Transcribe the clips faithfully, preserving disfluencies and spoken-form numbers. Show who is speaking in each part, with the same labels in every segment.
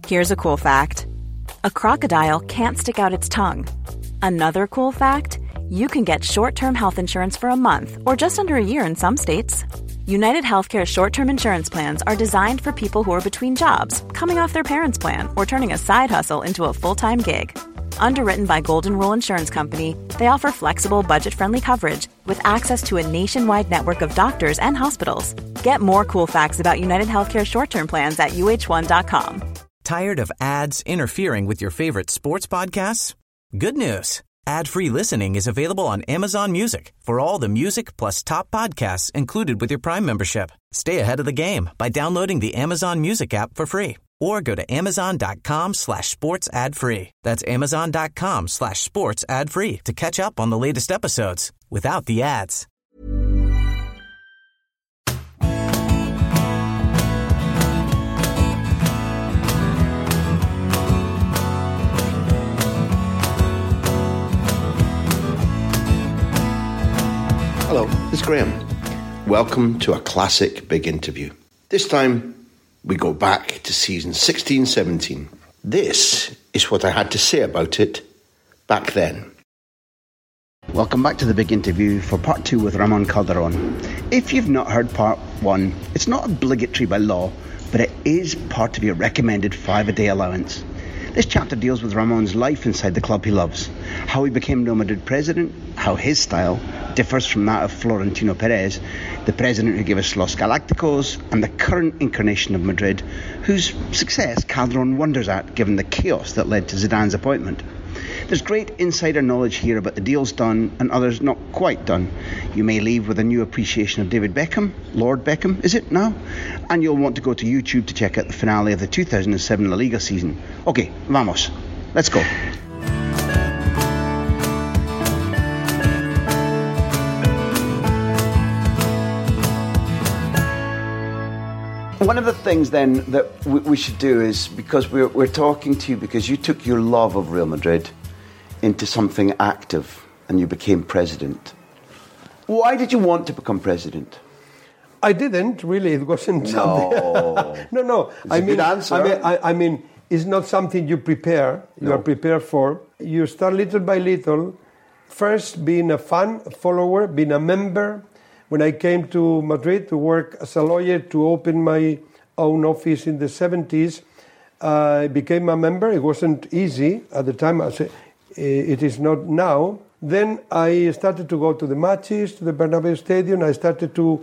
Speaker 1: Here's a cool fact. A crocodile can't stick out its tongue. Another cool fact, you can get short-term health insurance for a month or just under a year in some states. United Healthcare short-term insurance plans are designed for people who are between jobs, coming off their parents' plan, or turning a side hustle into a full-time gig. Underwritten by Golden Rule Insurance Company, they offer flexible, budget-friendly coverage with access to a nationwide network of doctors and hospitals. Get more cool facts about United Healthcare short-term plans at U H one dot com.
Speaker 2: Tired of ads interfering with your favorite sports podcasts? Good news. Ad-free listening is available on Amazon Music for all the music plus top podcasts included with your Prime membership. Stay ahead of the game by downloading the Amazon Music app for free or go to amazon.com slash sports ad free. That's amazon.com slash sports ad free to catch up on the latest episodes without the ads.
Speaker 3: Hello, this is Graham. Welcome to a classic big interview. This time, we go back to season sixteen seventeen. This is what I had to say about it back then.
Speaker 4: Welcome back to the big interview for part two with Ramon Calderon. If you've not heard part one, it's not obligatory by law, but it is part of your recommended five-a-day allowance. This chapter deals with Ramon's life inside the club he loves, how he became Real Madrid president, how his style differs from that of Florentino Perez, the president who gave us Los Galacticos, and the current incarnation of Madrid, whose success Calderon wonders at given the chaos that led to Zidane's appointment. There's great insider knowledge here about the deals done and others not quite done. You may leave with a new appreciation of David Beckham, Lord Beckham, is it now? And you'll want to go to YouTube to check out the finale of the two thousand seven La Liga season. Okay, vamos. Let's go. One of the things then that we, we should do is, because we're, we're talking to you because you took your love of Real Madrid into something active and you became president. Why did you want to become president?
Speaker 5: I didn't really. It wasn't something.
Speaker 4: No,
Speaker 5: no, no.
Speaker 4: It's
Speaker 5: I
Speaker 4: a
Speaker 5: mean,
Speaker 4: good answer.
Speaker 5: I mean, I, I mean, it's not something you prepare. You
Speaker 4: No.
Speaker 5: are prepared for. You start little by little. First, being a fan, a follower, being a member. When I came to Madrid to work as a lawyer to open my own office in the seventies, I became a member. It wasn't easy at the time, as it is not now. Then I started to go to the matches, to the Bernabeu Stadium. I started to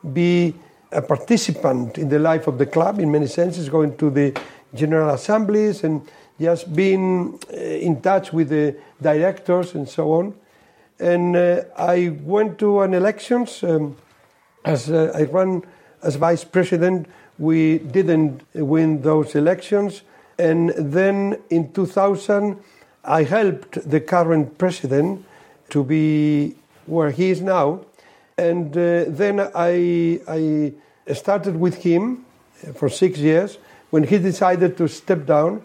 Speaker 5: be a participant in the life of the club in many senses, going to the general assemblies and just being in touch with the directors and so on. And uh, I went to an elections um, as uh, I ran as vice president. We didn't win those elections, and then in two thousand I helped the current president to be where he is now, and uh, then I I started with him for six years. When he decided to step down,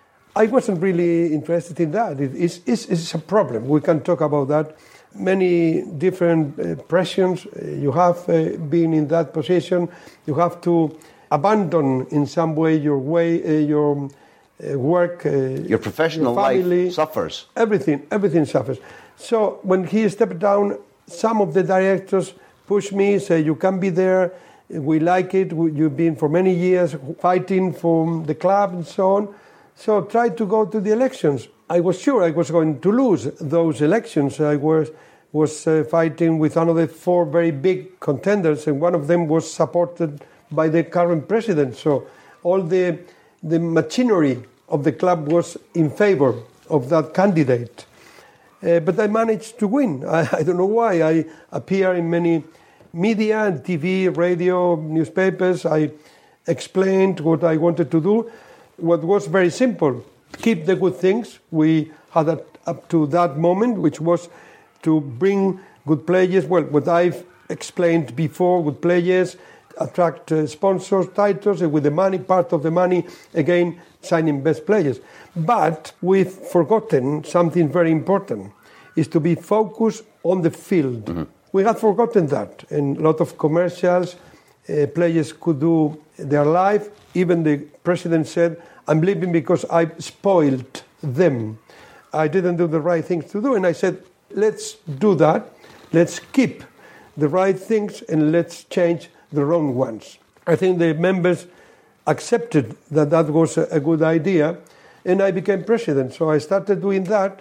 Speaker 5: I wasn't really interested in that. It is it's, it's a problem. We can talk about that. Many different uh, pressures you have uh, been in that position. You have to abandon in some way your way, uh, your uh, work, uh,
Speaker 4: your professional
Speaker 5: your family,
Speaker 4: life suffers.
Speaker 5: Everything, everything suffers. So when he stepped down, some of the directors pushed me, say, you can be there, we like it, you've been for many years fighting for the club and so on. So try to go to the elections. I was sure I was going to lose those elections. I was was uh, fighting with another four very big contenders, and one of them was supported by the current president. So all the the machinery of the club was in favor of that candidate. Uh, but I managed to win. I, I don't know why. I appear in many media and T V, radio, newspapers. I explained what I wanted to do. What was very simple: keep the good things we had at, up to that moment, which was to bring good players. Well, what I've explained before, good players, attract uh, sponsors, titles, and with the money, part of the money, again, signing best players. But we've forgotten something very important, is to be focused on the field. Mm-hmm. We had forgotten that, and a lot of commercials, uh, players could do their life. Even the president said, I'm leaving because I spoiled them. I didn't do the right things to do. And I said, let's do that. Let's keep the right things and let's change the wrong ones. I think the members accepted that that was a, a good idea, and I became president. So I started doing that,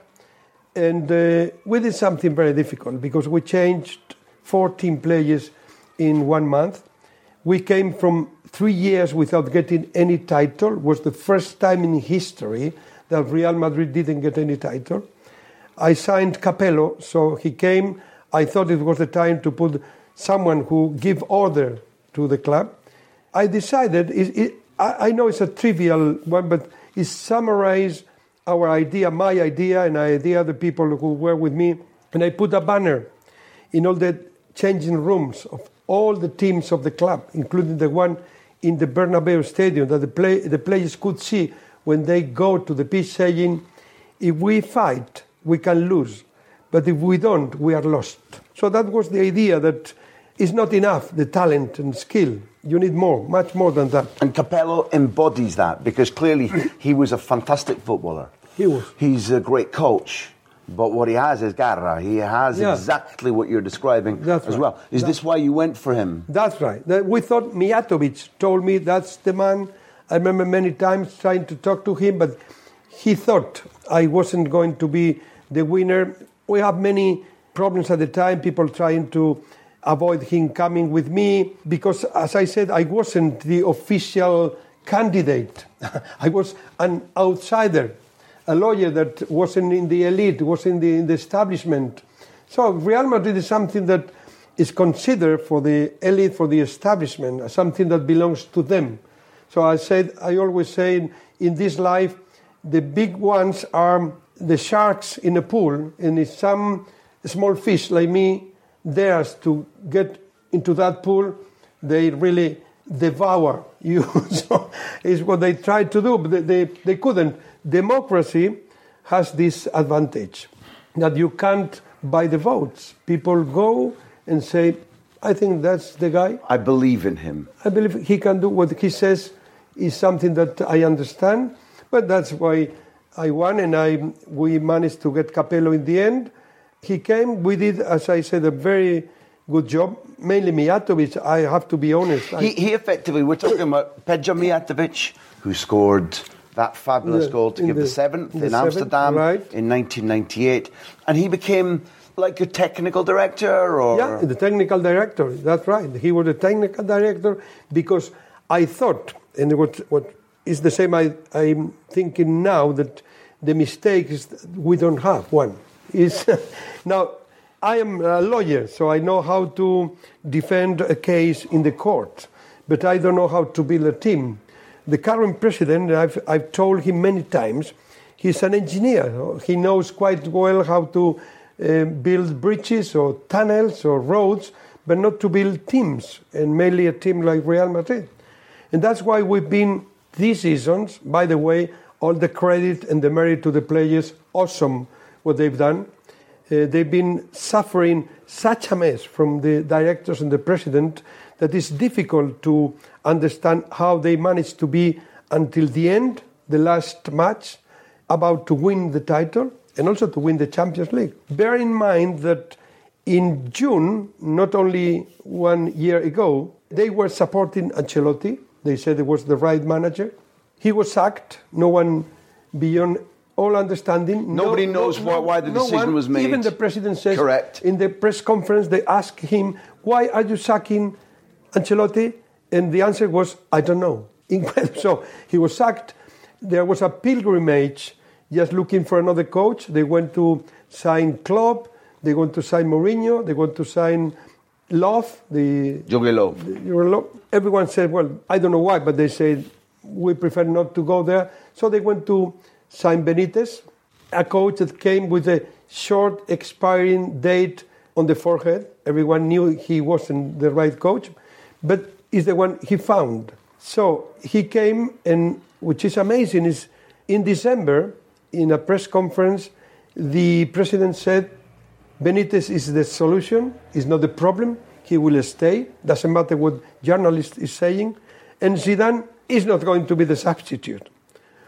Speaker 5: and uh, we did something very difficult because we changed fourteen players in one month. We came from three years without getting any title. It was the first time in history that Real Madrid didn't get any title. I signed Capello, so he came. I thought it was the time to put someone who give order to the club. I decided, it, it, I, I know it's a trivial one, but it summarized our idea, my idea, and the idea of the people who were with me. And I put a banner in all the changing rooms of all the teams of the club, including the one in the Bernabeu Stadium, that the, play, the players could see when they go to the pitch, saying, if we fight, we can lose. But if we don't, we are lost. So that was the idea, that it's not enough, the talent and skill. You need more, much more than that.
Speaker 4: And Capello embodies that, because clearly he was a fantastic footballer.
Speaker 5: He was.
Speaker 4: He's a great coach. But what he has is garra. He has
Speaker 5: yeah.
Speaker 4: exactly what you're describing
Speaker 5: that's
Speaker 4: as
Speaker 5: right.
Speaker 4: well. Is
Speaker 5: that,
Speaker 4: this why you went for him?
Speaker 5: That's right. We thought Mijatovic told me that's the man. I remember many times trying to talk to him, but he thought I wasn't going to be the winner. We have many problems at the time, people trying to avoid him coming with me, because, as I said, I wasn't the official candidate. I was an outsider, a lawyer that wasn't in the elite, wasn't in the, in the establishment. So Real Madrid is something that is considered for the elite, for the establishment, something that belongs to them. So I said, I always say, in, in this life, the big ones are the sharks in a pool, and if some small fish like me dares to get into that pool, they really devour you. So it's what they tried to do, but they, they, they couldn't. Democracy has this advantage, that you can't buy the votes. People go and say, I think that's the guy.
Speaker 4: I believe in him.
Speaker 5: I believe he can do what he says is something that I understand, but that's why I won, and I we managed to get Capello in the end. He came, we did, as I said, a very good job, mainly Mijatovic, I have to be honest.
Speaker 4: He, he effectively, we're talking about Peja Mijatovic, who scored that fabulous
Speaker 5: the,
Speaker 4: goal to give the, the seventh in
Speaker 5: the
Speaker 4: Amsterdam
Speaker 5: seventh, right.
Speaker 4: in nineteen ninety-eight. And he became like your technical director? Or
Speaker 5: Yeah, the technical director, that's right. He was the technical director because I thought, and what, what is the same I, I'm thinking now, that the mistake is we don't have one. Is now, I am a lawyer, so I know how to defend a case in the court, but I don't know how to build a team. The current president, I've, I've told him many times, he's an engineer. He knows quite well how to uh, build bridges or tunnels or roads, but not to build teams, and mainly a team like Real Madrid. And that's why we've been, these seasons, by the way, all the credit and the merit to the players, awesome what they've done. Uh, they've been suffering such a mess from the directors and the president that it's difficult to understand how they managed to be until the end, the last match, about to win the title and also to win the Champions League. Bear in mind that in June, not only one year ago, they were supporting Ancelotti. They said it was the right manager. He was sacked. No one beyond all understanding.
Speaker 4: Nobody
Speaker 5: no,
Speaker 4: knows
Speaker 5: no,
Speaker 4: why, why the
Speaker 5: no
Speaker 4: decision
Speaker 5: one,
Speaker 4: was made.
Speaker 5: Even the president says,
Speaker 4: correct.
Speaker 5: In the press conference, they asked him, why are you sacking Ancelotti? And the answer was, I don't know. So he was sacked. There was a pilgrimage just looking for another coach. They went to sign Klopp. They went to sign Mourinho. They went to sign Love. The
Speaker 4: Jogi Löw.
Speaker 5: Löw. Everyone said, well, I don't know why, but they said, we prefer not to go there. So they went to sign Benitez, a coach that came with a short expiring date on the forehead. Everyone knew he wasn't the right coach, but is the one he found. So he came, and which is amazing is in December, in a press conference, the president said, Benitez is the solution, is not the problem, he will stay, doesn't matter what journalist is saying, and Zidane is not going to be the substitute.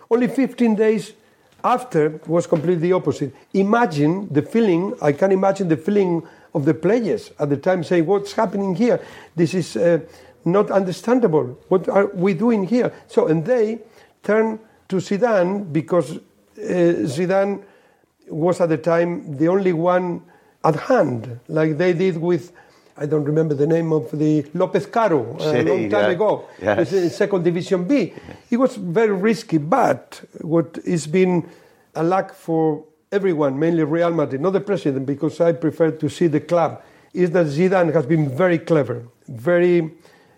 Speaker 5: Only fifteen days after was completely opposite. Imagine the feeling, I can imagine the feeling of the players at the time saying, what's happening here? This is uh, not understandable. What are we doing here? So, and they turned to Zidane because uh, Zidane was at the time the only one at hand, like they did with, I don't remember the name of the López Caro uh, a long time
Speaker 3: yeah.
Speaker 5: ago,
Speaker 3: Yes.
Speaker 5: in second division B. It was very risky, but what has been a luck for everyone, mainly Real Madrid, not the president, because I prefer to see the club, is that Zidane has been very clever, very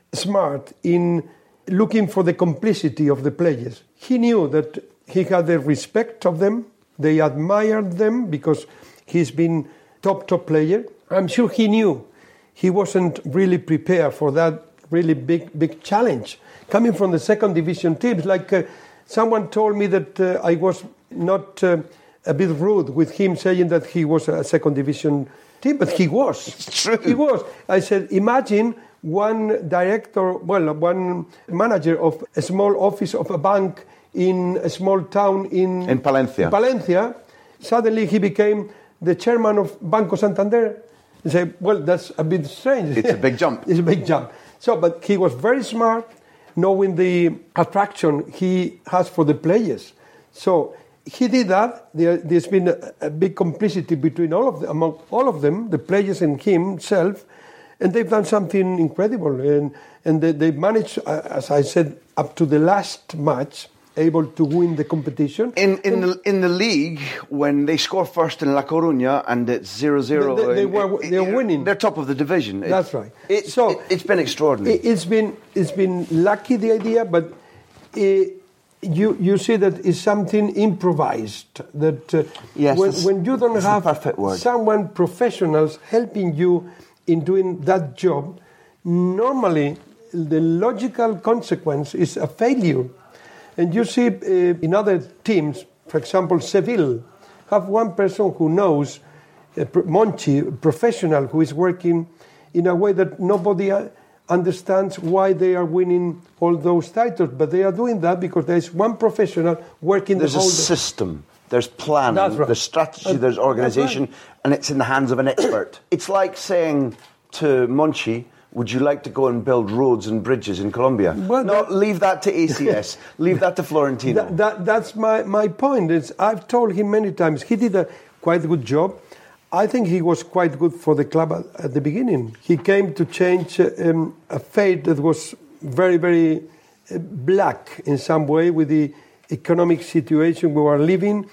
Speaker 5: smart in looking for the complicity of the players. He knew that he had the respect of them, they admired them because he's been top, top player. I'm sure he knew he wasn't really prepared for that really big, big challenge. Coming from the second division teams, like uh, someone told me that uh, I was not uh, a bit rude with him saying that he was a second division team, but he was.
Speaker 3: It's true.
Speaker 5: He was. I said, imagine one director, well, one manager of a small office of a bank in a small town in...
Speaker 3: In Palencia.
Speaker 5: Palencia. Suddenly he became the chairman of Banco Santander. You say, well, that's a bit strange.
Speaker 3: It's a big jump.
Speaker 5: It's a big jump. So, but he was very smart, knowing the attraction he has for the players. So he did that. There, there's been a, a big complicity between all of them, among all of them, the players and himself, and they've done something incredible. And and they, they managed, uh, as I said, up to the last match, able to win the competition.
Speaker 3: In in the in the league, when they score first in La Coruña and it's zero zero,
Speaker 5: They, they, they were they're winning.
Speaker 3: They're top of the division. It,
Speaker 5: That's right.
Speaker 3: It,
Speaker 5: So
Speaker 3: it, it's been extraordinary.
Speaker 5: It, it's been it's been lucky, the idea, but it, you you see that it's something improvised. That uh,
Speaker 3: Yes,
Speaker 5: when,
Speaker 3: that's-
Speaker 5: when you don't
Speaker 3: that's the
Speaker 5: have
Speaker 3: perfect word.
Speaker 5: someone professionals helping you in doing that job, normally the logical consequence is a failure. And you see uh, in other teams, for example, Seville, have one person who knows, uh, Monchi, a professional who is working in a way that nobody uh, understands why they are winning all those titles. But they are doing that because there is one professional working
Speaker 3: There's
Speaker 5: the
Speaker 3: a
Speaker 5: whole
Speaker 3: system. There's planning.
Speaker 5: That's right.
Speaker 3: There's strategy.
Speaker 5: Uh,
Speaker 3: there's organisation,
Speaker 5: that's right.
Speaker 3: and it's in the hands of an expert. It's like saying to Monchi, would you like to go and build roads and bridges in Colombia?
Speaker 5: Well,
Speaker 3: no,
Speaker 5: that-
Speaker 3: leave that to A C S. Leave that to Florentino.
Speaker 5: That, that, that's my, my point. It's, I've told him many times, he did a quite good job. I think he was quite good for the club at, at the beginning. He came to change uh, um, a fate that was very, very uh, black in some way with the economic situation we were living.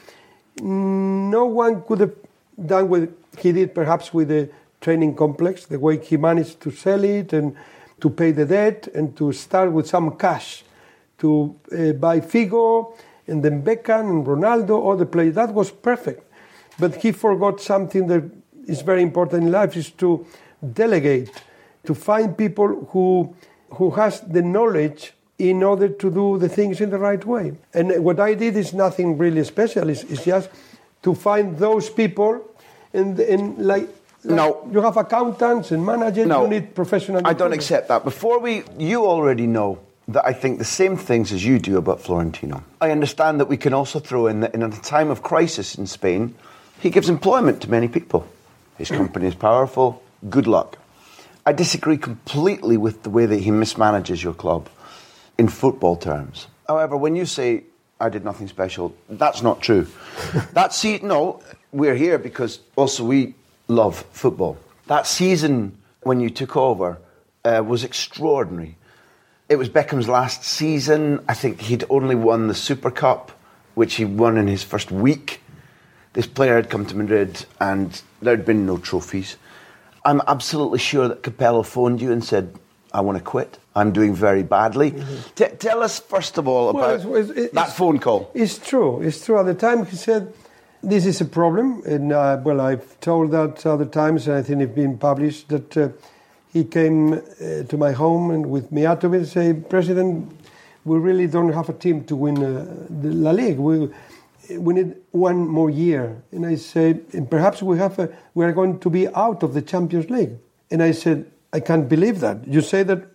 Speaker 5: No one could have done what he did perhaps with the training complex, the way he managed to sell it and to pay the debt and to start with some cash to uh, buy Figo and then Beckham and Ronaldo, all the players. That was perfect. But he forgot something that is very important in life, is to delegate, to find people who who has the knowledge in order to do the things in the right way. And what I did is nothing really special. It's, it's just to find those people and, and like, like
Speaker 3: No.
Speaker 5: you have accountants and managers,
Speaker 3: No,
Speaker 5: you need professional
Speaker 3: I don't
Speaker 5: people.
Speaker 3: accept that. Before we, you already know that I think the same things as you do about Florentino. I understand that we can also throw in that in a time of crisis in Spain, he gives employment to many people. His company is powerful. Good luck. I disagree completely with the way that he mismanages your club in football terms. However, when you say, I did nothing special, that's not true. That se- no, we're here because also we love football. That season when you took over uh, was extraordinary. It was Beckham's last season. I think he'd only won the Super Cup, which he won in his first week. This player had come to Madrid and there had been no trophies. I'm absolutely sure that Capello phoned you and said, I want to quit. I'm doing very badly. Mm-hmm. T- tell us, first of all,
Speaker 5: Well,
Speaker 3: about
Speaker 5: it's- it's-
Speaker 3: that
Speaker 5: it's-
Speaker 3: phone call.
Speaker 5: It's true. It's true. At the time, he said, this is a problem. And, uh, well, I've told that other times, and I think it's been published, that uh, he came uh, to my home and with Mijatovic and said, President, we really don't have a team to win uh, the La Liga. We, we need one more year. And I said, and perhaps we have a, we are going to be out of the Champions League. And I said, I can't believe that. You say that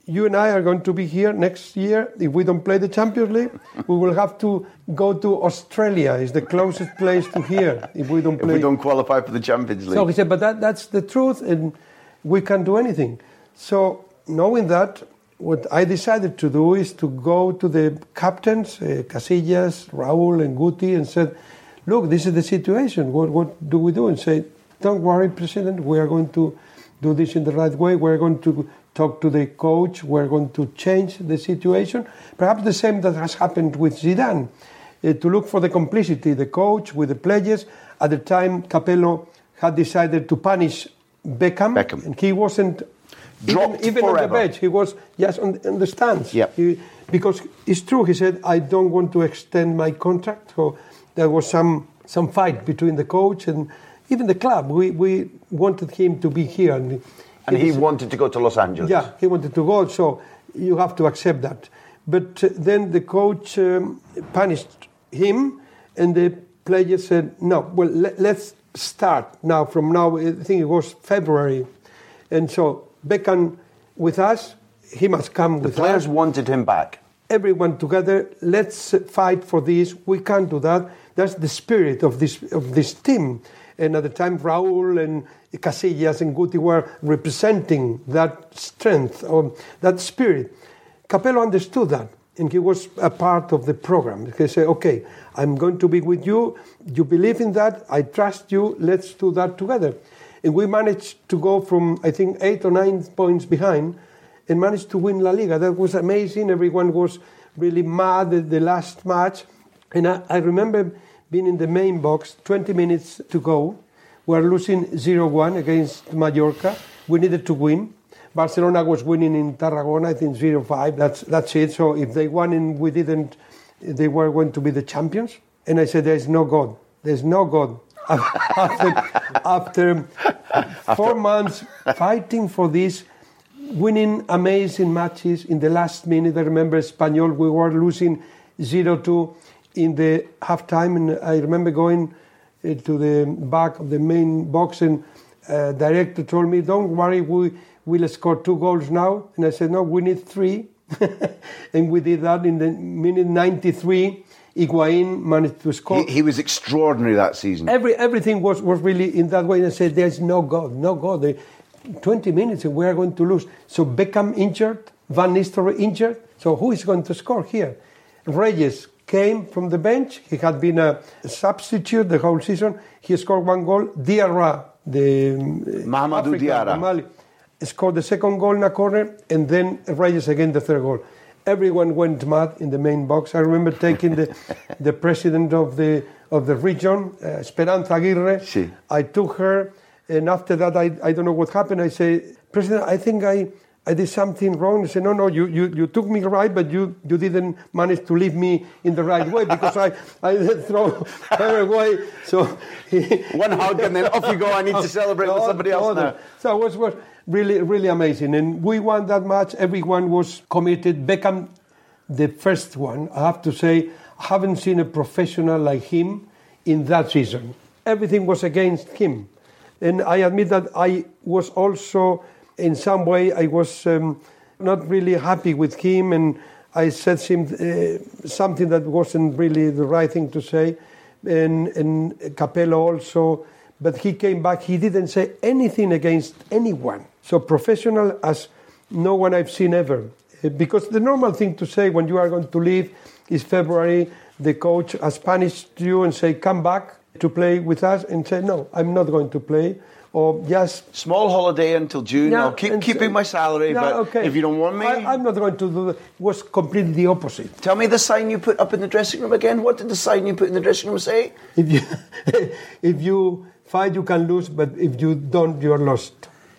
Speaker 5: you and I are going to be here next year. If we don't play the Champions League, we will have to go to Australia. It's the closest place to here if we don't play.
Speaker 3: If we don't qualify for the Champions League.
Speaker 5: So he said, but that, that's the truth, and we can't do anything. So knowing that, what I decided to do is to go to the captains, uh, Casillas, Raúl, and Guti, and said, look, this is the situation. What, what do we do? And say, don't worry, President, we are going to do this in the right way. We're going to talk to the coach. We're going to change the situation. Perhaps the same that has happened with Zidane. Uh, to look for the complicity, the coach with the players. At the time, Capello had decided to punish Beckham.
Speaker 3: Beckham.
Speaker 5: And he wasn't
Speaker 3: dropped
Speaker 5: even, even on the bench. He was just on, on the stands.
Speaker 3: Yep.
Speaker 5: He, because it's true, he said, I don't want to extend my contract. So there was some some fight between the coach and even the club. We we wanted him to be here. And,
Speaker 3: and he
Speaker 5: was,
Speaker 3: wanted to go to Los Angeles.
Speaker 5: Yeah, he wanted to go, so you have to accept that. But uh, then the coach um, punished him, and the players said, no, well, let, let's start now. From now, I think it was February. And so Beckham with us, he must come
Speaker 3: the
Speaker 5: with us.
Speaker 3: The players wanted him back.
Speaker 5: Everyone together, let's fight for this. We can't do that. That's the spirit of this of this team. And at the time, Raúl and Casillas and Guti were representing that strength, or that spirit. Capello understood that, and he was a part of the program. He said, okay, I'm going to be with you. You believe in that. I trust you. Let's do that together. And we managed to go from, I think, eight or nine points behind and managed to win La Liga. That was amazing. Everyone was really mad at the last match. And I, I remember being in the main box, twenty minutes to go. We were losing zero one against Mallorca. We needed to win. Barcelona was winning in Tarragona, I think zero five. That's, that's it. So if they won and we didn't, they were going to be the champions. And I said, there's no God. There's no God. after, after four months fighting for this, winning amazing matches in the last minute. I remember Espanyol, we were losing zero two in the halftime, and I remember going uh, to the back of the main box, and uh, director told me, don't worry, we will score two goals now. And I said, no, we need three. And we did that in the minute ninety-three. Higuaín managed to score.
Speaker 3: He, he was extraordinary that season.
Speaker 5: Every Everything was, was really in that way. And I said, there's no God, no God. They, twenty minutes and we are going to lose. So Beckham injured, Van Nistelrooy injured. So who is going to score here? Reyes came from the bench. He had been a substitute the whole season. He scored one goal. Diarra, the
Speaker 3: Mahamadou Diarra,
Speaker 5: Mali, scored the second goal in a corner, and then Reyes again the third goal. Everyone went mad in the main box. I remember taking the the president of the of the region, uh, Esperanza Aguirre. Sí. I took her, and after that, I I don't know what happened. I say, President, I think I. I did something wrong. He said, no, no, you, you, you took me right, but you, you didn't manage to leave me in the right way because I, I throw her away. So
Speaker 3: one hug and then off you go. I need to celebrate with somebody else now.
Speaker 5: So it was, was really, really amazing. And we won that match. Everyone was committed. Beckham, the first one, I have to say, I haven't seen a professional like him in that season. Everything was against him. And I admit that I was also... in some way, I was um, not really happy with him, and I said him uh, something that wasn't really the right thing to say, and, and Capello also. But he came back. He didn't say anything against anyone. So professional as no one I've seen ever. Because the normal thing to say when you are going to leave is February. The coach has punished you and say, come back to play with us, and say, no, I'm not going to play. Or just
Speaker 3: small holiday until June.
Speaker 5: Yeah,
Speaker 3: I'll keep keeping my salary,
Speaker 5: yeah,
Speaker 3: but
Speaker 5: okay.
Speaker 3: if you don't want me,
Speaker 5: I, I'm not going to do that. It was completely the opposite.
Speaker 3: Tell me the sign you put up in the dressing room again. What did the sign you put in the dressing room say?
Speaker 5: If you if you fight, you can lose, but if you don't, you're lost.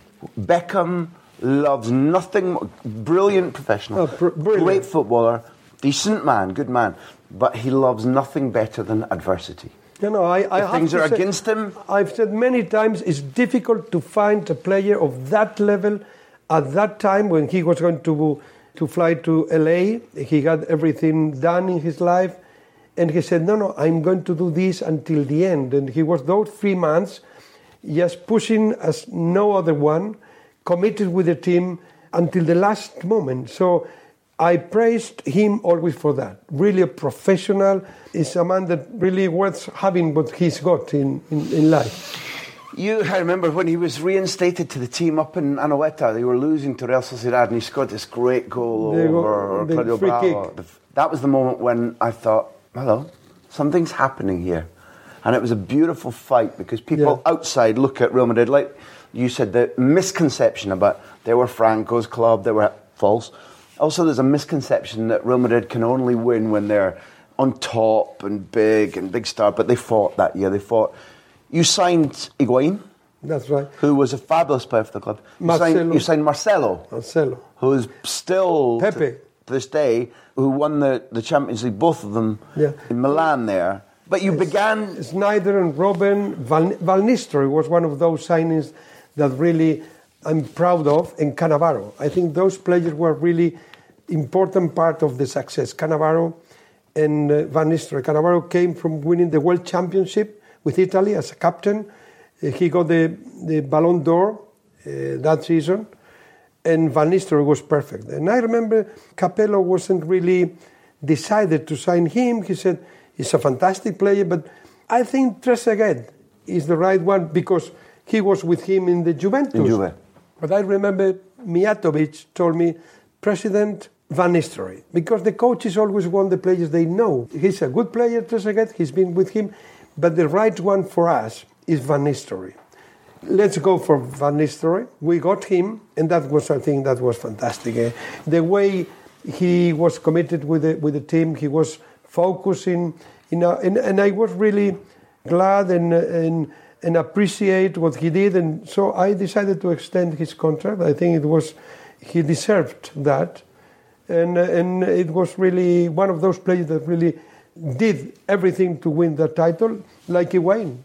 Speaker 3: Beckham loves nothing more. Brilliant professional,
Speaker 5: oh, pr- brilliant.
Speaker 3: Great footballer, decent man, good man, but he loves nothing better than adversity.
Speaker 5: You know, I, I
Speaker 3: if things are
Speaker 5: say,
Speaker 3: against him.
Speaker 5: I've said many times it's difficult to find a player of that level at that time when he was going to to fly to L A. He had everything done in his life, and he said, "No, no, I'm going to do this until the end." And he was those three months, just pushing as no other one, committed with the team. until the last moment. So I praised him always for that. Really a professional. Is a man that really worth having what he's got in, in, in life.
Speaker 4: You, I remember when he was reinstated to the team up in Anoeta, they were losing to Real Sociedad, and he scored this great goal the over
Speaker 5: go,
Speaker 4: Claudio Bravo. That was the moment when I thought, hello, something's happening here. And it was a beautiful fight, because people yeah. outside look at Real Madrid, like you said, the misconception about they were Franco's club, they were false. Also, there's a misconception that Real Madrid can only win when they're on top and big and big star, but they fought that year. They fought. You signed Higuaín.
Speaker 5: That's right.
Speaker 4: Who was a fabulous player for the club. You
Speaker 5: Marcelo.
Speaker 4: Signed, you signed Marcelo.
Speaker 5: Marcelo.
Speaker 4: Who's still,
Speaker 5: Pepe.
Speaker 4: To, to this day, who won the, the Champions League, both of them
Speaker 5: yeah.
Speaker 4: in Milan there. But you
Speaker 5: it's,
Speaker 4: began...
Speaker 5: Snyder and Robben. Val, Val Nistelrooy was one of those signings that really I'm proud of, and Cannavaro. I think those players were really important part of the success. Cannavaro and uh, Van Nistelrooy. Cannavaro came from winning the World Championship with Italy as a captain. Uh, he got the, the Ballon d'Or uh, that season, and Van Nistelrooy was perfect. And I remember Capello wasn't really decided to sign him. He said, he's a fantastic player, but I think Trezeguet is the right one, because he was with him in the Juventus.
Speaker 4: In Juve.
Speaker 5: But I remember Mijatovic told me, President Van Nistelrooy, because the coaches always want the players they know. He's a good player, Trezeguet, he's been with him, but the right one for us is Van Nistelrooy. Let's go for Van Nistelrooy. We got him, and that was, I think, that was fantastic. Eh? The way he was committed with the, with the team, he was focusing, you know, and, and I was really glad and, and, and appreciate what he did, and so I decided to extend his contract. I think it was, he deserved that. And, and it was really one of those players that really did everything to win the title, like Higuaín.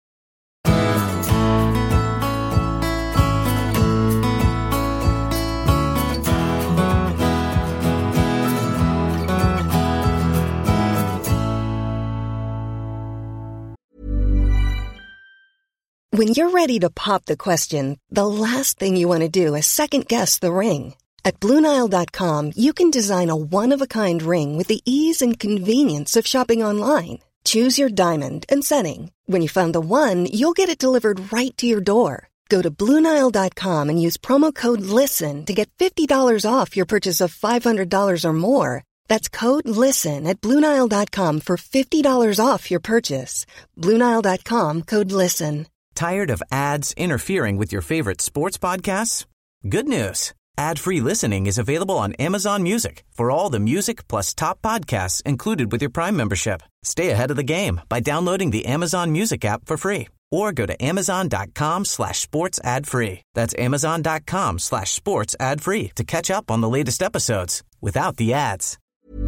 Speaker 6: When you're ready to pop the question, the last thing you want to do is second-guess the ring. At Blue Nile dot com, you can design a one-of-a-kind ring with the ease and convenience of shopping online. Choose your diamond and setting. When you find the one, you'll get it delivered right to your door. Go to Blue Nile dot com and use promo code LISTEN to get fifty dollars off your purchase of five hundred dollars or more. That's code LISTEN at Blue Nile dot com for fifty dollars off your purchase. Blue Nile dot com, code LISTEN.
Speaker 2: Tired of ads interfering with your favorite sports podcasts? Good news. Ad-free listening is available on Amazon Music for all the music plus top podcasts included with your Prime membership. Stay ahead of the game by downloading the Amazon Music app for free, or go to amazon.com slash sports ad free. That's amazon.com slash sports ad free to catch up on the latest episodes without the ads.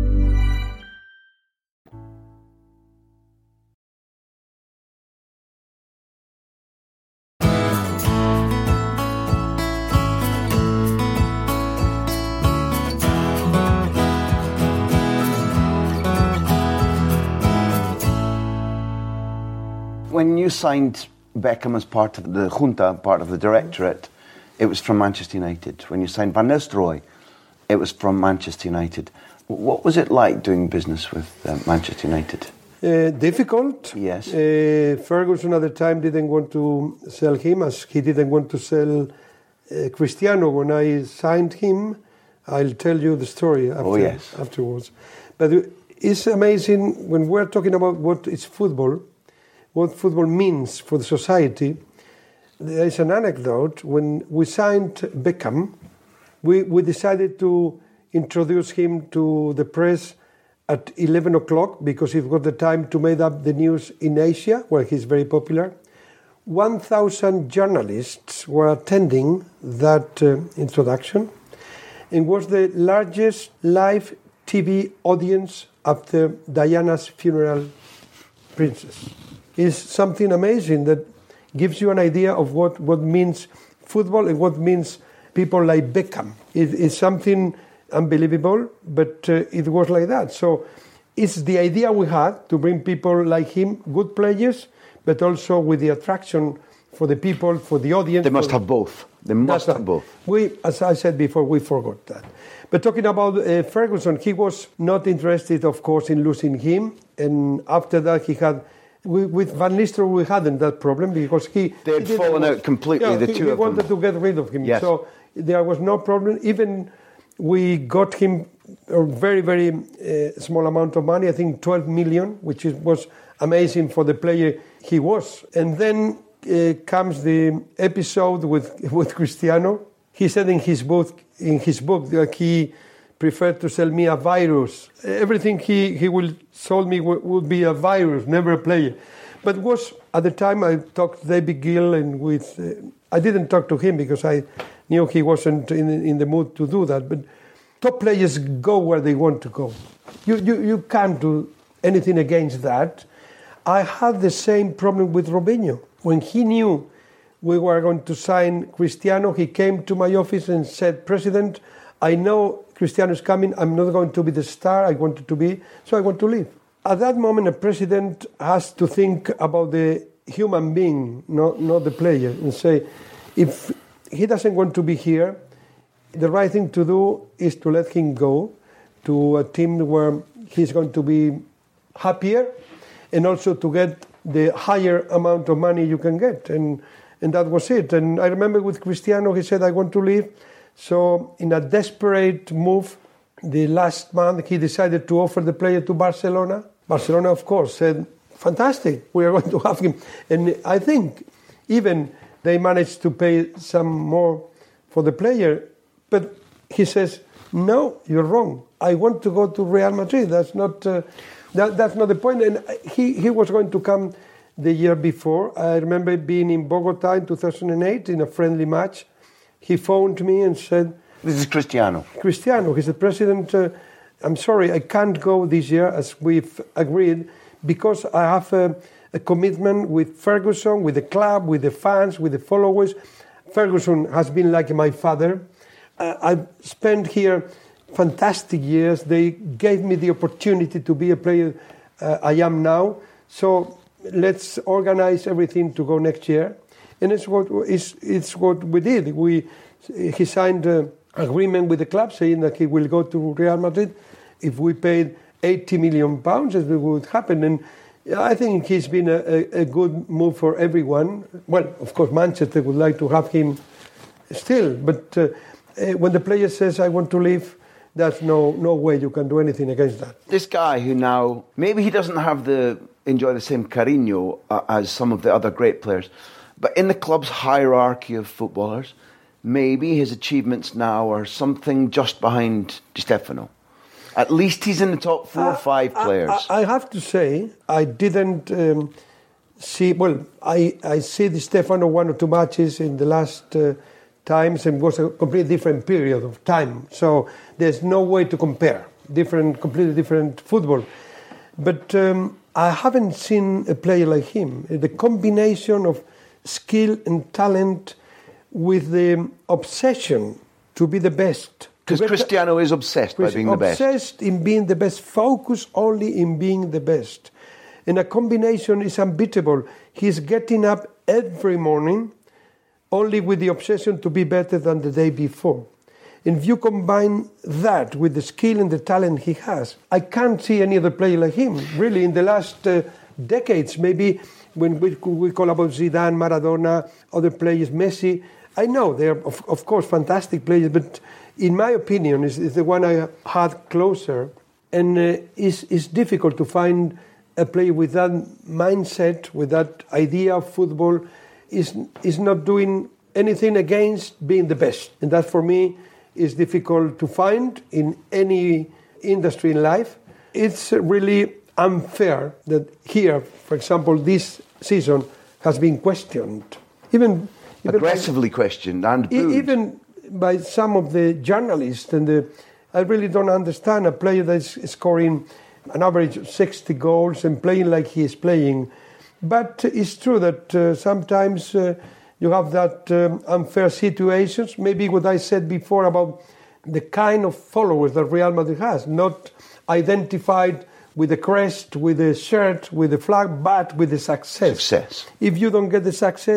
Speaker 4: When you signed Beckham as part of the Junta, part of the directorate, it was from Manchester United. When you signed Van Nistelrooy, it was from Manchester United. What was it like doing business with uh, Manchester United?
Speaker 5: Uh, difficult.
Speaker 4: Yes.
Speaker 5: Uh, Ferguson at the time didn't want to sell him, as he didn't want to sell uh, Cristiano. When I signed him, I'll tell you the story after,
Speaker 4: oh, yes.
Speaker 5: afterwards. But it's amazing when we're talking about what is football, what football means for the society. There is an anecdote. When we signed Beckham, we, we decided to introduce him to the press at eleven o'clock because it was the time to make up the news in Asia, where he's very popular. one thousand journalists were attending that uh, introduction. It was the largest live T V audience after Diana's funeral, Princess. It's something amazing that gives you an idea of what, what means football and what means people like Beckham. It, it's something unbelievable, but uh, it was like that. So it's the idea we had to bring people like him, good players, but also with the attraction for the people, for the audience.
Speaker 3: They must
Speaker 5: for,
Speaker 3: have both. They must have
Speaker 5: right.
Speaker 3: both.
Speaker 5: We, as I said before, we forgot that. But talking about uh, Ferguson, he was not interested, of course, in losing him. And after that, he had... We, with Van Nistelrooy, we hadn't that problem because he...
Speaker 3: They had
Speaker 5: he
Speaker 3: fallen out completely,
Speaker 5: yeah,
Speaker 3: the
Speaker 5: he,
Speaker 3: two
Speaker 5: he
Speaker 3: of
Speaker 5: wanted
Speaker 3: them.
Speaker 5: to get rid of him.
Speaker 3: Yes.
Speaker 5: So there was no problem. Even we got him a very, very uh, small amount of money, I think twelve million, which is, was amazing for the player he was. And then uh, comes the episode with, with Cristiano. He said in his book, in his book that he preferred to sell me a virus. Everything he, he will sold me w- would be a virus, never a player. But was at the time I talked to David Gill and with uh, I didn't talk to him because I knew he wasn't in in the mood to do that. But top players go where they want to go. You you you can't do anything against that. I had the same problem with Robinho when he knew we were going to sign Cristiano. He came to my office and said, "President, I know Cristiano is coming. I'm not going to be the star I wanted to be, so I want to leave." At that moment, a president has to think about the human being, not, not the player, and say, if he doesn't want to be here, the right thing to do is to let him go to a team where he's going to be happier and also to get the higher amount of money you can get. And, and that was it. And I remember with Cristiano, he said, I want to leave. So in a desperate move, the last month he decided to offer the player to Barcelona. Barcelona, of course, said, fantastic, we are going to have him. And I think even they managed to pay some more for the player. But he says, no, you're wrong. I want to go to Real Madrid. That's not uh, that, that's not the point. And he, he was going to come the year before. I remember being in Bogota in two thousand eight in a friendly match. He phoned me and said...
Speaker 3: This is Cristiano.
Speaker 5: Cristiano, he's the president. Uh, I'm sorry, I can't go this year as we've agreed because I have a, a commitment with Ferguson, with the club, with the fans, with the followers. Ferguson has been like my father. Uh, I've spent here fantastic years. They gave me the opportunity to be a player uh, I am now. So let's organize everything to go next year. And it's what, it's, it's what we did. We, he signed an agreement with the club saying that he will go to Real Madrid. If we paid eighty million pounds, it would happen. And I think he's been a, a, a good move for everyone. Well, of course, Manchester would like to have him still. But uh, when the player says, I want to leave, there's no, no way you can do anything against that.
Speaker 3: This guy who now, maybe he doesn't have the enjoy the same cariño uh, as some of the other great players, but in the club's hierarchy of footballers, maybe his achievements now are something just behind Di Stefano. At least he's in the top four uh, or five players.
Speaker 5: I, I have to say, I didn't um, see... Well, I, I see Di Stefano one or two matches in the last uh, times, and it was a completely different period of time. So there's no way to compare. Different, completely different football. But um, I haven't seen a player like him. The combination of skill and talent with the obsession to be the best.
Speaker 3: Because Cristiano is obsessed by being the best.
Speaker 5: Obsessed in being the best, focused only in being the best. And a combination is unbeatable. He's getting up every morning only with the obsession to be better than the day before. And if you combine that with the skill and the talent he has, I can't see any other player like him. Really, in the last uh, decades, maybe when we, we call about Zidane, Maradona, other players, Messi, I know they're, of, of course, fantastic players, but in my opinion, is, is the one I had closer. And uh, it's, it's difficult to find a player with that mindset, with that idea of football, is, is not doing anything against being the best. And that, for me, is difficult to find in any industry in life. It's really unfair that here, for example, this season has been questioned. Even, even
Speaker 3: aggressively by, questioned and booed.
Speaker 5: Even by some of the journalists. And the, I really don't understand a player that's scoring an average of sixty goals and playing like he is playing. But it's true that uh, sometimes uh, you have that um, unfair situations. Maybe what I said before about the kind of followers that Real Madrid has, not identified with the crest, with the shirt, with the flag, but with the success.
Speaker 3: Success.
Speaker 5: If you don't get the success,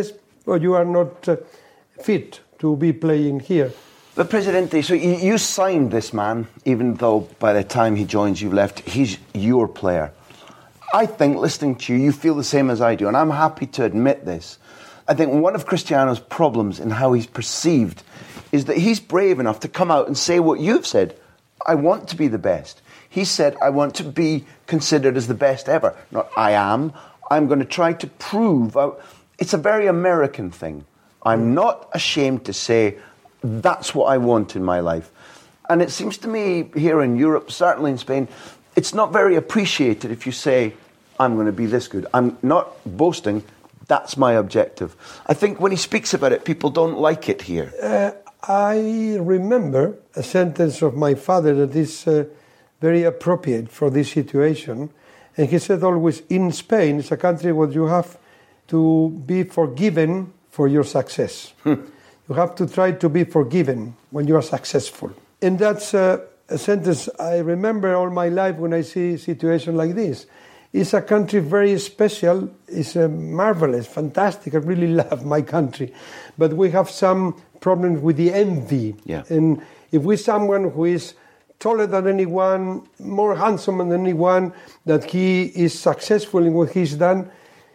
Speaker 5: well, you are not uh, fit to be playing here.
Speaker 4: But Presidente, so you, you signed this man, even though by the time he joins you left, he's your player. I think, listening to you, you feel the same as I do, and I'm happy to admit this. I think one of Cristiano's problems in how he's perceived is that he's brave enough to come out and say what you've said. I want to be the best. He said, I want to be considered as the best ever. Not I am. I'm going to try to prove. I, it's a very American thing. I'm not ashamed to say that's what I want in my life. And it seems to me here in Europe, certainly in Spain, it's not very appreciated if you say, I'm going to be this good. I'm not boasting. That's my objective. I think when he speaks about it, people don't like it here.
Speaker 5: Uh, I remember a sentence of my father that is uh, very appropriate for this situation. And he said always, in Spain, it's a country where you have to be forgiven for your success. You have to try to be forgiven when you are successful. And that's uh, a sentence I remember all my life when I see a situation like this. It's a country very special. It's uh, marvelous, fantastic. I really love my country. But we have some problems with the envy.
Speaker 4: Yeah.
Speaker 5: And if we're someone who is taller than anyone, more handsome than anyone, that he is successful in what he's done,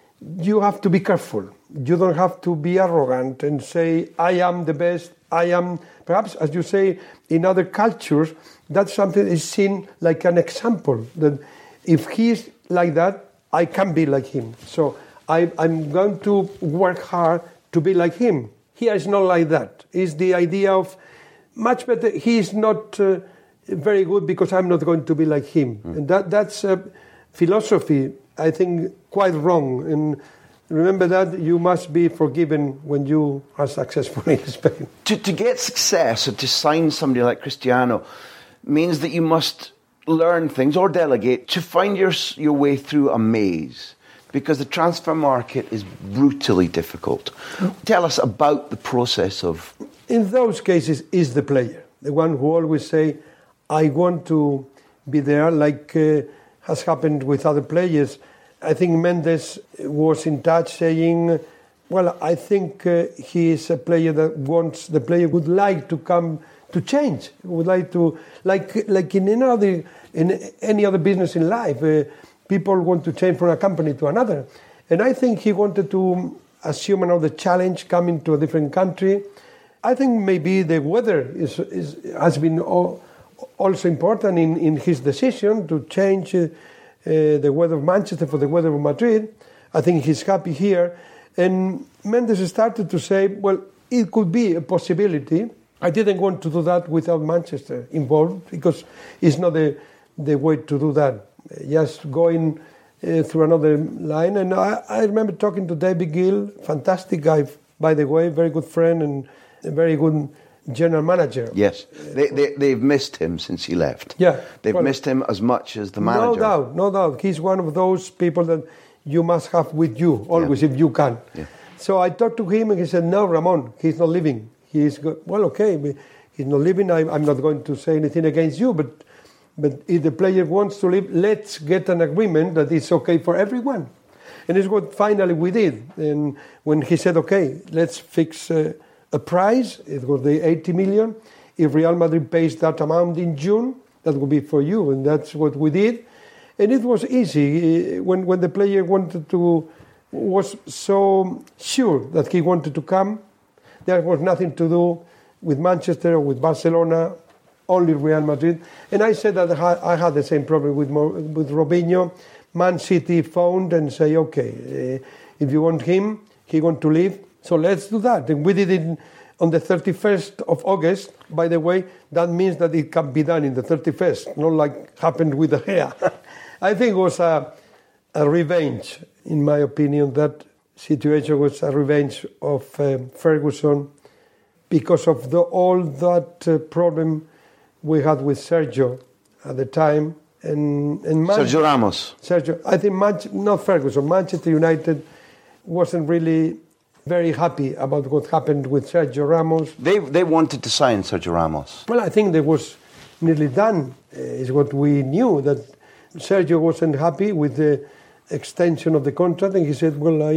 Speaker 5: you have to be careful. You don't have to be arrogant and say, I am the best, I am... Perhaps, as you say, in other cultures, that's something that is seen like an example, that if he's like that, I can be like him. So I, I'm going to work hard to be like him. Here is not like that. It's the idea of much better. He is not uh, very good because I'm not going to be like him. Mm. And that that's a philosophy, I think, quite wrong. And remember that you must be forgiven when you are successful in Spain.
Speaker 4: To, to get success or to sign somebody like Cristiano means that you must learn things or delegate to find your your way through a maze, because the transfer market is brutally difficult. Tell us about the process of...
Speaker 5: In those cases, is the player, the one who always say, I want to be there, like uh, has happened with other players. I think Mendes was in touch saying, well, I think uh, he is a player that wants, the player would like to come to change, would like to, like like in any other, in any other business in life, uh, people want to change from a company to another. And I think he wanted to assume another challenge, coming to a different country. I think maybe the weather is, is has been all, also important in, in his decision to change uh, uh, the weather of Manchester for the weather of Madrid. I think he's happy here. And Mendes started to say, well, it could be a possibility. I didn't want to do that without Manchester involved, because it's not the, the way to do that. Just going uh, through another line. And I, I remember talking to David Gill, fantastic guy, by the way, very good friend and a very good general manager.
Speaker 4: Yes, they, they, they've missed him since he left.
Speaker 5: Yeah.
Speaker 4: They've
Speaker 5: well,
Speaker 4: missed him as much as the manager.
Speaker 5: No doubt, no doubt. He's one of those people that you must have with you, always, yeah. if you can.
Speaker 4: Yeah.
Speaker 5: So I talked to him and he said, no, Ramon, he's not leaving. He's go- well, okay, he's not leaving. I, I'm not going to say anything against you, but but if the player wants to leave, let's get an agreement that it's okay for everyone. And it's what finally we did. And when he said, okay, let's fix uh, a price, it was the eighty million. If Real Madrid pays that amount in June, that will be for you. And that's what we did. And it was easy. When, when the player wanted to, was so sure that he wanted to come, there was nothing to do with Manchester or with Barcelona, only Real Madrid. And I said that I had the same problem with with Robinho. Man City phoned and say, okay, uh, if you want him, he want to leave, so let's do that. And we did it on the thirty-first of August. By the way, that means that it can be done in the thirty-first, not like happened with the hair. I think it was a, a revenge, in my opinion. That situation was a revenge of uh, Ferguson, because of the, all that uh, problem we had with Sergio at the time. And, and Man-
Speaker 4: Sergio Ramos.
Speaker 5: Sergio, I think Man- not Ferguson. Manchester United wasn't really very happy about what happened with Sergio Ramos.
Speaker 4: They they wanted to sign Sergio Ramos.
Speaker 5: Well, I think that was nearly done. Uh, is what we knew, that Sergio wasn't happy with the extension of the contract, and he said, well, I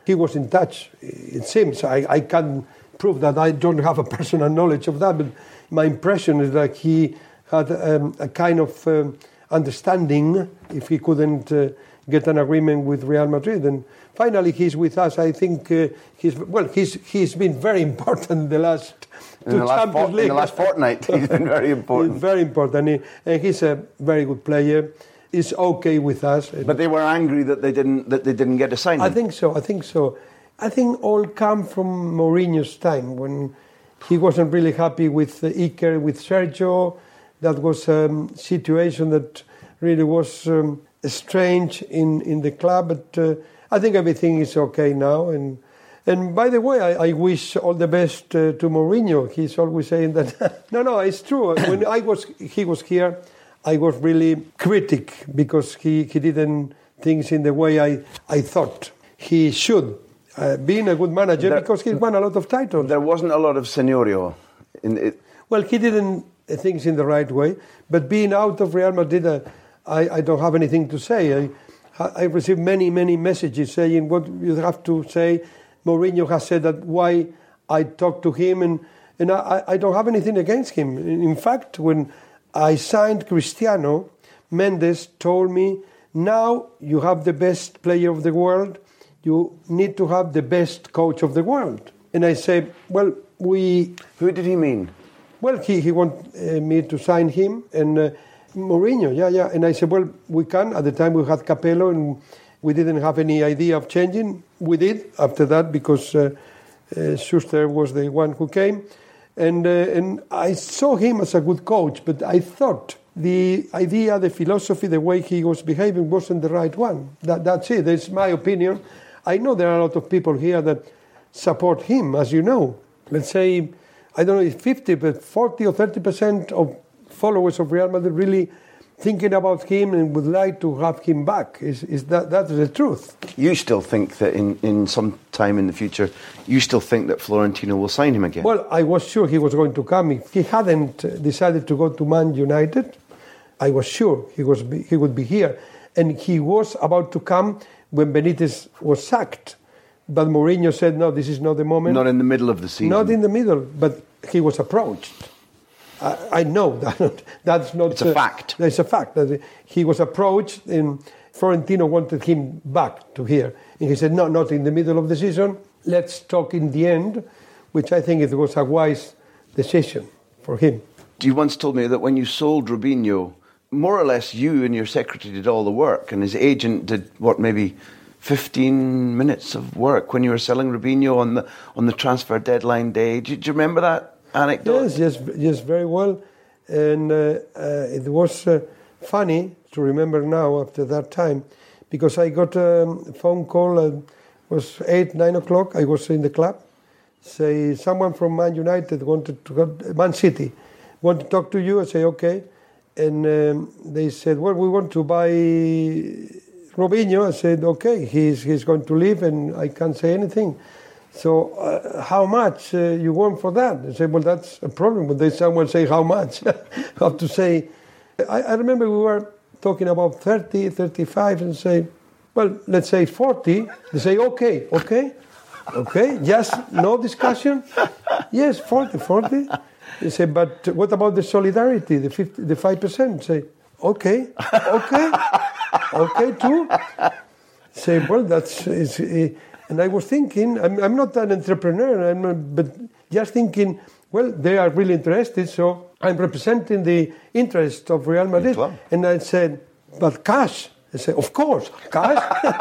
Speaker 5: he was in touch, it seems. I, I can't prove that. I don't have a personal knowledge of that, but my impression is that he had um, a kind of um, understanding if he couldn't uh, get an agreement with Real Madrid. And finally, he's with us. I think uh, he's, well, he's, he's been very important the last
Speaker 4: in
Speaker 5: two
Speaker 4: the last
Speaker 5: Champions
Speaker 4: for,
Speaker 5: League.
Speaker 4: In the last fortnight, he's been very important.
Speaker 5: He's very important. He, and he's a very good player. He's okay with us.
Speaker 4: But they were angry that they didn't that they didn't get to sign him.
Speaker 5: I think so. I think so. I think all come from Mourinho's time when he wasn't really happy with uh, Iker, with Sergio. That was a um, situation that really was um, strange in, in the club. But uh, I think everything is okay now. And and by the way, I, I wish all the best uh, to Mourinho. He's always saying that. no, no, it's true. When I was he was here, I was really critic because he, he didn't things in the way I, I thought he should. Uh, being a good manager there, because he won a lot of titles.
Speaker 4: There wasn't a lot of scenario in it.
Speaker 5: Well, he didn't uh, things in the right way. But being out of Real Madrid, uh, I, I don't have anything to say. I, I received many, many messages saying what you have to say. Mourinho has said that why I talked to him, and, and I, I don't have anything against him. In fact, when I signed Cristiano, Mendes told me, now you have the best player of the world, you need to have the best coach of the world. And I said, well, we...
Speaker 4: Who did he mean?
Speaker 5: Well, he, he wanted uh, me to sign him, and uh, Mourinho, yeah, yeah. And I said, well, we can. At the time we had Capello, and we didn't have any idea of changing. We did after that, because uh, uh, Schuster was the one who came. And, uh, and I saw him as a good coach, but I thought the idea, the philosophy, the way he was behaving wasn't the right one. That, that's it. That's my opinion. I know there are a lot of people here that support him, as you know. Let's say, I don't know if fifty, but forty or thirty percent of followers of Real Madrid really thinking about him and would like to have him back. Is, is that that's the truth.
Speaker 4: You still think that in, in some time in the future, you still think that Florentino will sign him again?
Speaker 5: Well, I was sure he was going to come. If he hadn't decided to go to Man United, I was sure he was he would be here. And he was about to come when Benitez was sacked. But Mourinho said, no, this is not the moment.
Speaker 4: Not in the middle of the season.
Speaker 5: Not in the middle, but he was approached. I, I know that that's not...
Speaker 4: It's a uh, fact.
Speaker 5: It's a fact. That he was approached, and Florentino wanted him back to here. And he said, no, not in the middle of the season. Let's talk in the end, which I think it was a wise decision for him.
Speaker 4: You once told me that when you sold Robinho, more or less you and your secretary did all the work, and his agent did, what, maybe fifteen minutes of work when you were selling Robinho on the on the transfer deadline day. Do you, do you remember that anecdote?
Speaker 5: Yes, yes, yes, very well. And uh, uh, it was uh, funny to remember now after that time, because I got a phone call, uh, it was eight, nine o'clock, I was in the club, say someone from Man United wanted to go, Man City, want to talk to you. I say, okay. And um, they said, well, we want to buy Robinho. I said, okay, he's he's going to leave and I can't say anything. So uh, how much uh, you want for that? I said, well, that's a problem. But then someone say, how much? I have to say, I, I remember we were talking about thirty, thirty-five, and say, well, let's say forty. They say, okay, okay, okay, just no discussion. Yes, forty, forty. They say, but what about the solidarity, the fifty, the five percent? Say, okay, okay, okay too. Say, well, that's, is, uh, and I was thinking, I'm, I'm not an entrepreneur, I'm not, but just thinking, well, they are really interested, so I'm representing the interest of Real Madrid. And I said, but cash. I said, of course, cash.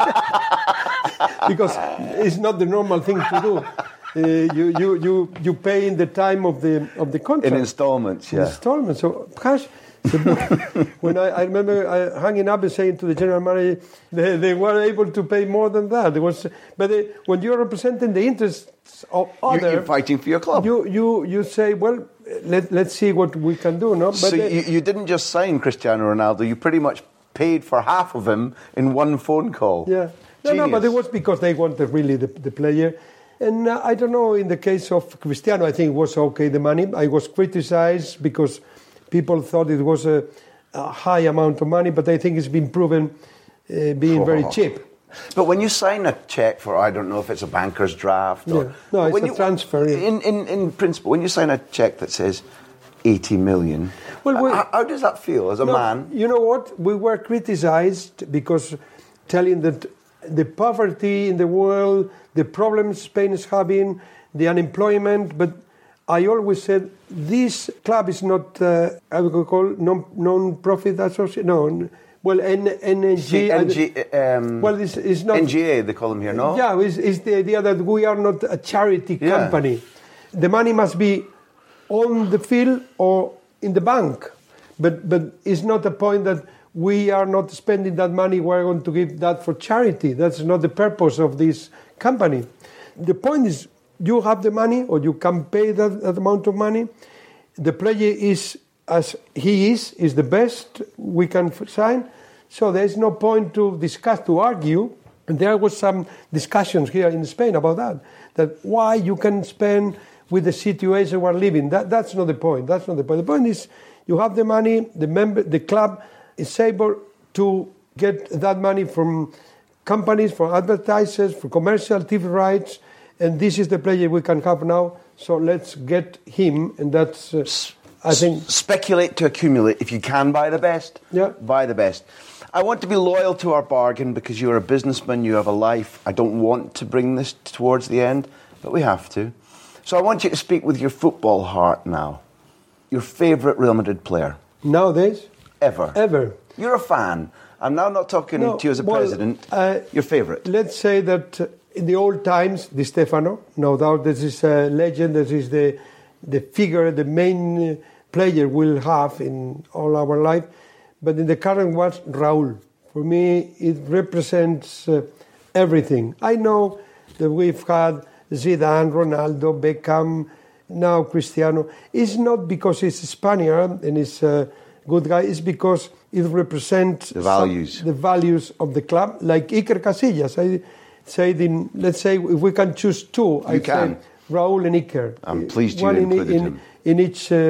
Speaker 5: Because it's not the normal thing to do. Uh, you, you, you, you pay in the time of the of the contract.
Speaker 4: In installments, yeah.
Speaker 5: In installments. So cash. So when I, I remember I hanging up and saying to the general manager, they, they were able to pay more than that. There was, but they, when you're representing the interests of others,
Speaker 4: you're, you're fighting for your club.
Speaker 5: You you you say, well, let let's see what we can do. No, but
Speaker 4: so
Speaker 5: they,
Speaker 4: you, you didn't just sign Cristiano Ronaldo. You pretty much paid for half of him in one phone call.
Speaker 5: Yeah. No, Genius. no, but it was because they wanted really the, the player. And uh, I don't know, in the case of Cristiano, I think it was okay, the money. I was criticized because people thought it was a, a high amount of money, but I think it's been proven uh, being oh. very cheap.
Speaker 4: But when you sign a cheque for, I don't know if it's a banker's draft or...
Speaker 5: Yeah. No, it's
Speaker 4: when
Speaker 5: a
Speaker 4: you,
Speaker 5: transfer. Yeah.
Speaker 4: In, in, in principle, when you sign a cheque that says eighty million,
Speaker 5: well, we,
Speaker 4: how, how does that feel as a
Speaker 5: no,
Speaker 4: man?
Speaker 5: You know what? We were criticized because telling that the poverty in the world, the problems Spain is having, the unemployment, but I always said this club is not, uh, I would call non, non-profit association, no, well, N, N G,
Speaker 4: N G, um,
Speaker 5: well, it's, it's not...
Speaker 4: N G A, they call them here, no?
Speaker 5: Yeah, it's, it's the idea that we are not a charity
Speaker 4: yeah.
Speaker 5: company. The money must be on the field or in the bank, but, but it's not a point that we are not spending that money, we're going to give that for charity. That's not the purpose of this company. The point is, you have the money, or you can pay that, that amount of money. The player is, as he is, is the best we can f- sign. So there is no point to discuss, to argue. And there was some discussions here in Spain about that. That why you can spend with the situation we're living. That, that's not the point. That's not the point. The point is, you have the money, the member, the club is able to get that money from companies, from advertisers, for commercial T V rights, and this is the player we can have now, so let's get him, and that's, uh, I think...
Speaker 4: Speculate to accumulate. If you can buy the best,
Speaker 5: yeah.
Speaker 4: buy the best. I want to be loyal to our bargain because you're a businessman, you have a life. I don't want to bring this towards the end, but we have to. So I want you to speak with your football heart now. Your favourite Real Madrid player?
Speaker 5: Nowadays?
Speaker 4: Ever?
Speaker 5: Ever.
Speaker 4: You're a fan. I'm now not talking
Speaker 5: no,
Speaker 4: to you as a
Speaker 5: well,
Speaker 4: president.
Speaker 5: Uh,
Speaker 4: your favourite?
Speaker 5: Let's say that uh, in the old times, Di Stefano, no doubt this is a legend, this is the, the figure, the main uh, player we'll have in all our life. But in the current ones, Raúl. For me, it represents uh, everything. I know that we've had Zidane, Ronaldo, Beckham, now Cristiano. It's not because he's a Spaniard and he's a good guy, it's because it represents
Speaker 4: the values,
Speaker 5: some, the values of the club, like Iker Casillas. I said, in, let's say, if we can choose two, I say Raúl and Iker.
Speaker 4: I'm pleased you
Speaker 5: One
Speaker 4: included
Speaker 5: in, in,
Speaker 4: him.
Speaker 5: In each uh,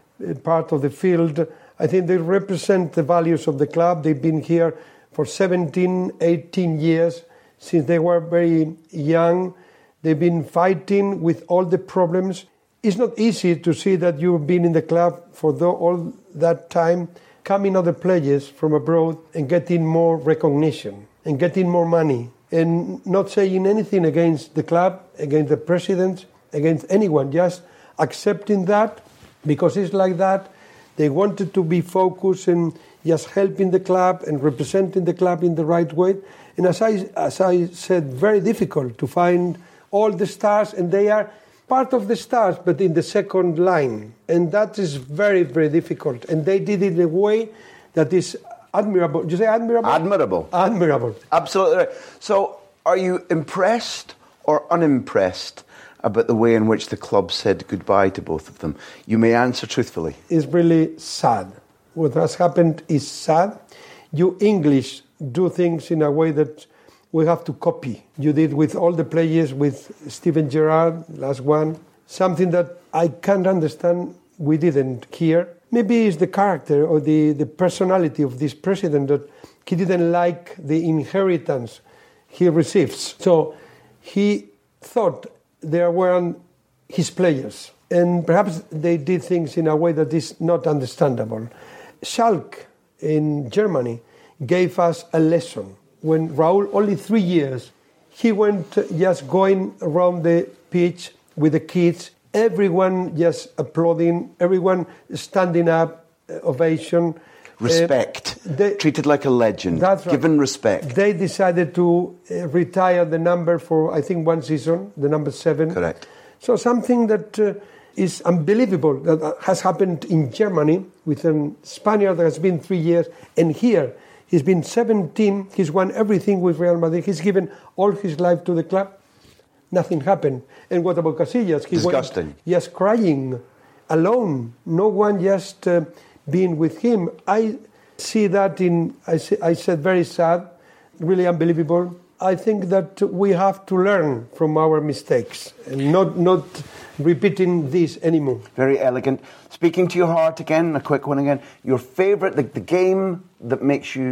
Speaker 5: part of the field. I think they represent the values of the club. They've been here for seventeen, eighteen years, since they were very young. They've been fighting with all the problems. It's not easy to see that you've been in the club for the, all that time, coming other players from abroad and getting more recognition and getting more money and not saying anything against the club, against the president, against anyone, just accepting that because it's like that. They wanted to be focused and just helping the club and representing the club in the right way. And as I, as I said, very difficult to find all the stars, and they are part of the stars, but in the second line. And that is very, very difficult. And they did it in a way that is admirable. Did you say admirable?
Speaker 4: Admirable.
Speaker 5: Admirable.
Speaker 4: Absolutely right. So are you impressed or unimpressed about the way in which the club said goodbye to both of them? You may answer truthfully.
Speaker 5: It's really sad. What has happened is sad. You English do things in a way that we have to copy. You did with all the players, with Steven Gerrard, last one. Something that I can't understand, we didn't here. Maybe it's the character or the, the personality of this president that he didn't like the inheritance he receives. So he thought there weren't his players. And perhaps they did things in a way that is not understandable. Schalke in Germany gave us a lesson. When Raúl, only three years, he went just going around the pitch with the kids, everyone just applauding, everyone standing up, ovation.
Speaker 4: Respect.
Speaker 5: Uh, they,
Speaker 4: Treated like a legend.
Speaker 5: That's right.
Speaker 4: Given respect.
Speaker 5: They decided to uh, retire the number for, I think, one season, the number seven.
Speaker 4: Correct.
Speaker 5: So something that uh, is unbelievable that has happened in Germany with a Spaniard that has been three years, and here he's been seventeen, he's won everything with Real Madrid, he's given all his life to the club, nothing happened. And what about Casillas? He
Speaker 4: Disgusting.
Speaker 5: Went just crying, alone, no one just uh, being with him. I see that in, I, say, I said very sad, really unbelievable. I think that we have to learn from our mistakes and not not repeating this anymore.
Speaker 4: Very elegant. Speaking to your heart again, a quick one again. Your favourite, the, the game that makes you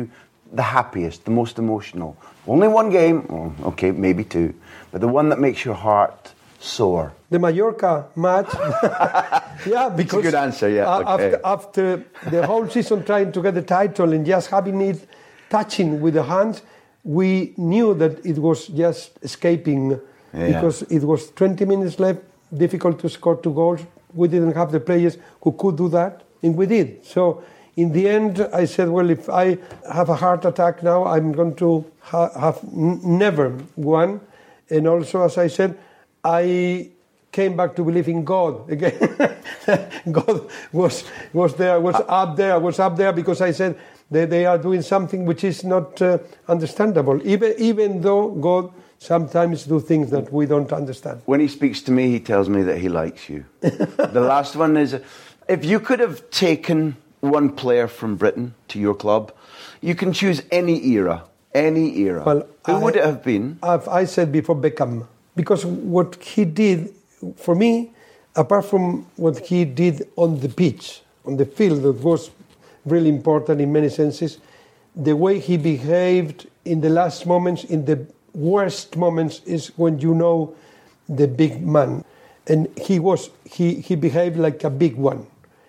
Speaker 4: the happiest, the most emotional? Only one game, well, okay, maybe two, but the one that makes your heart soar?
Speaker 5: The Mallorca match. Yeah, because
Speaker 4: it's a good answer, yeah.
Speaker 5: Uh,
Speaker 4: okay.
Speaker 5: after, after the whole season trying to get the title and just having it touching with the hands, we knew that it was just escaping yeah. because it was twenty minutes left, difficult to score two goals. We didn't have the players who could do that, and we did. So in the end, I said, well, if I have a heart attack now, I'm going to ha- have n- never won. And also, as I said, I came back to believe in God again. God was was there, was up there, was up there because I said they, they are doing something which is not uh, understandable. Even even though God sometimes do things that we don't understand.
Speaker 4: When he speaks to me, he tells me that he likes you. The last one is, if you could have taken one player from Britain to your club, you can choose any era, any era.
Speaker 5: Well,
Speaker 4: Who
Speaker 5: I,
Speaker 4: would it have been?
Speaker 5: I've, I said before Beckham, because what he did, for me, apart from what he did on the pitch, on the field, that was really important in many senses, the way he behaved in the last moments, in the worst moments, is when you know the big man. And he was, he, he behaved like a big one.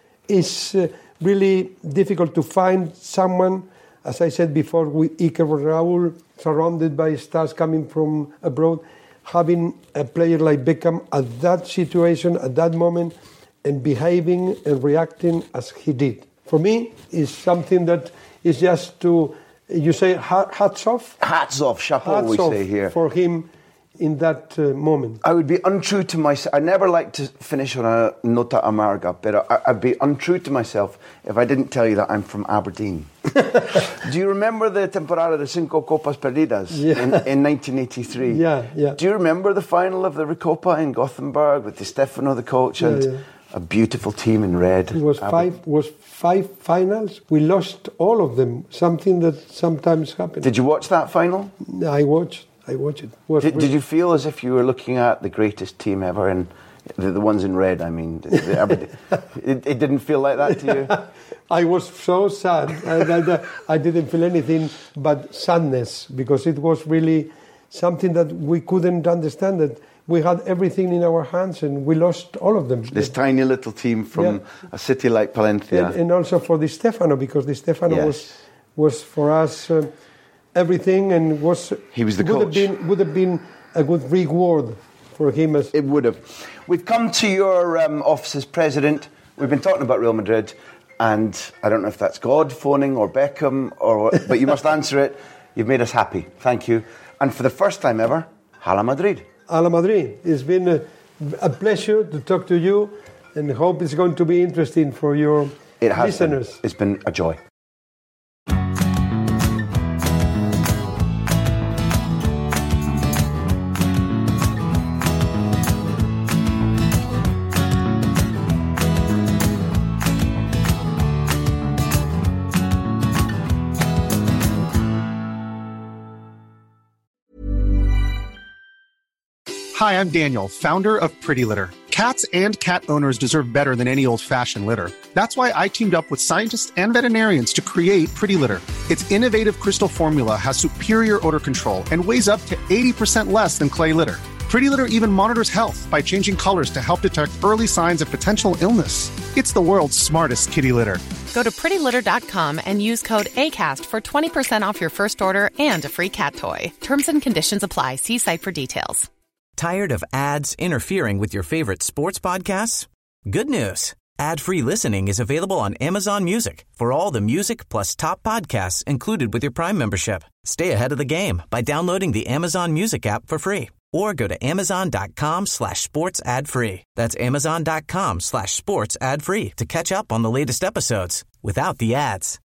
Speaker 5: It's uh, really difficult to find someone, as I said before, with Iker Raúl, surrounded by stars coming from abroad, having a player like Beckham at that situation, at that moment, and behaving and reacting as he did. For me, is something that is just to, you say, hats off?
Speaker 4: Hats off, chapeau,
Speaker 5: hats
Speaker 4: we
Speaker 5: off
Speaker 4: say here.
Speaker 5: For him in that uh, moment.
Speaker 4: I would be untrue to myself. I never like to finish on a nota amarga, but I, I'd be untrue to myself if I didn't tell you that I'm from Aberdeen. Do you remember the temporada de Cinco Copas Perdidas
Speaker 5: yeah.
Speaker 4: in, in nineteen eighty-three?
Speaker 5: Yeah, yeah.
Speaker 4: Do you remember the final of the Recopa in Gothenburg with Di Stefano, the coach, and
Speaker 5: yeah, yeah.
Speaker 4: a beautiful team in red?
Speaker 5: It was
Speaker 4: Aberdeen.
Speaker 5: five. Was five finals. We lost all of them. Something that sometimes happens.
Speaker 4: Did you watch that final?
Speaker 5: I watched. I watched it. it
Speaker 4: did, did you feel as if you were looking at the greatest team ever, and the, the ones in red? I mean, the, the Aberdeen, it, it didn't feel like that to you.
Speaker 5: I was so sad. I, I, I didn't feel anything but sadness, because it was really something that we couldn't understand. That we had everything in our hands and we lost all of them.
Speaker 4: This tiny little team from
Speaker 5: yeah.
Speaker 4: a city like Palencia.
Speaker 5: And, and also for Di Stefano, because Di Stefano
Speaker 4: yes.
Speaker 5: was was for us uh, everything, and was
Speaker 4: he was the
Speaker 5: would
Speaker 4: coach.
Speaker 5: Have been, would have been a good reward for him. As
Speaker 4: it would have. We've come to your um, office as president. We've been talking about Real Madrid, and I don't know if that's God phoning or Beckham, or but you must answer it. You've made us happy. Thank you. And for the first time ever, Hala Madrid.
Speaker 5: Hala Madrid. It's been a, a pleasure to talk to you, and hope it's going to be interesting for your
Speaker 4: it has
Speaker 5: listeners.
Speaker 4: Been. It's been a joy.
Speaker 7: Hi, I'm Daniel, founder of Pretty Litter. Cats and cat owners deserve better than any old-fashioned litter. That's why I teamed up with scientists and veterinarians to create Pretty Litter. Its innovative crystal formula has superior odor control and weighs up to eighty percent less than clay litter. Pretty Litter even monitors health by changing colors to help detect early signs of potential illness. It's the world's smartest kitty litter.
Speaker 8: Go to pretty litter dot com and use code ACAST for twenty percent off your first order and a free cat toy. Terms and conditions apply. See site for details.
Speaker 2: Tired of ads interfering with your favorite sports podcasts? Good news. Ad-free listening is available on Amazon Music for all the music plus top podcasts included with your Prime membership. Stay ahead of the game by downloading the Amazon Music app for free or go to amazon.com slash sports ad free. That's amazon.com slash sports ad free to catch up on the latest episodes without the ads.